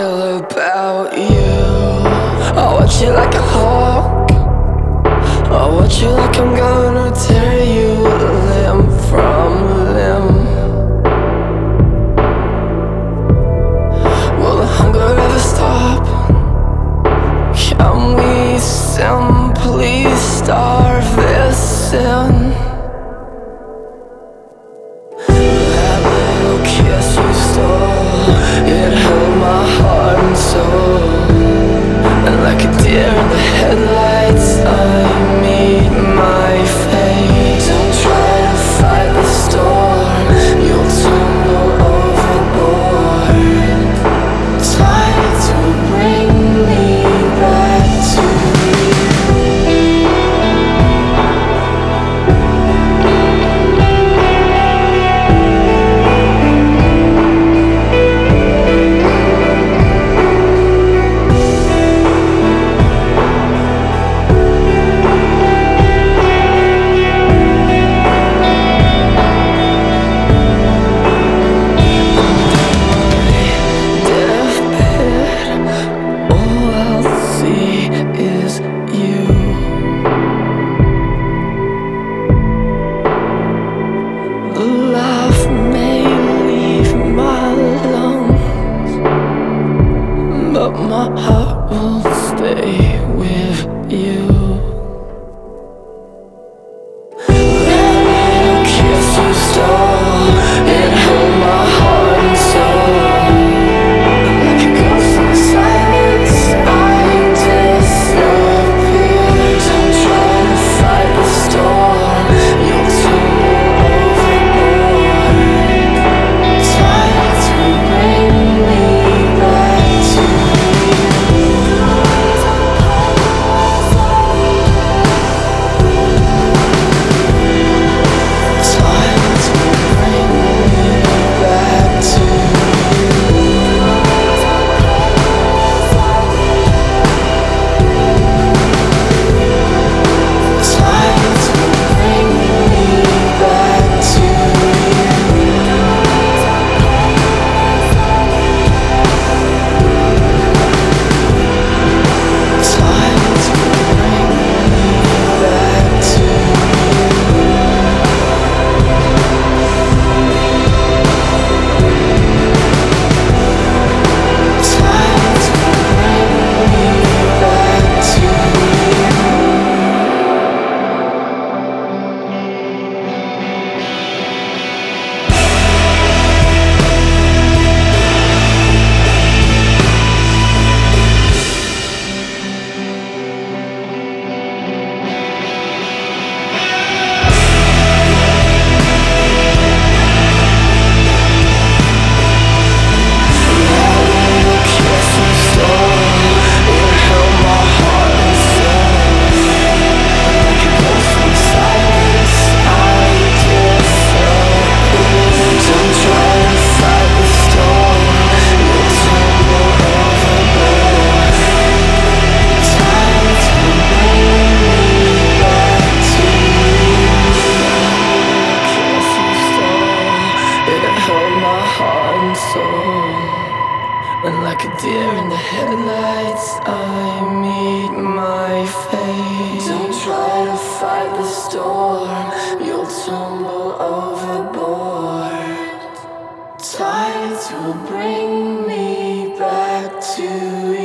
feel about you. I watch you like a hawk. I watch you like I'm gonna tear you limb from limb. Will the hunger ever stop? Can we simply starve this sin? That little kiss you stole, it held my heart and soul. And like a deer in the headlights, I meet my fate. Don't try to fight the storm, you'll tumble overboard. Tide will bring me back to my heart will stay with you. That little kiss you stole, it held my heart and soul. Like a ghost in the silence, I disappear. Don't try to fight the storm, you'll tumble overboard. Tides will bring me back to and like a deer in the headlights, I meet my fate. Don't try to fight the storm, you'll tumble overboard. Tides will bring me back to you.